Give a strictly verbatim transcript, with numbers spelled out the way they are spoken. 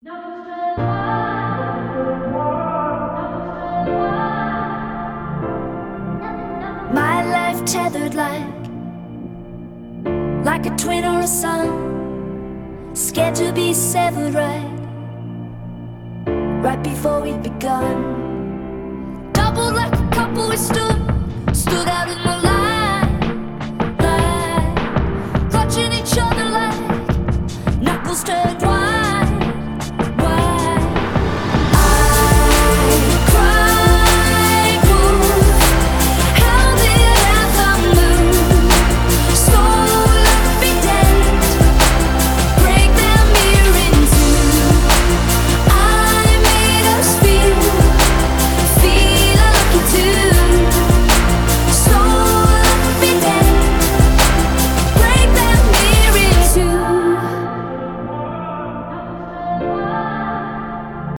My life tethered like Like a twin or a son, scared to be severed right Right before we'd begun. Doubled like a couple we stood Stood out in the light, light Clutching each other like knuckles turned wide.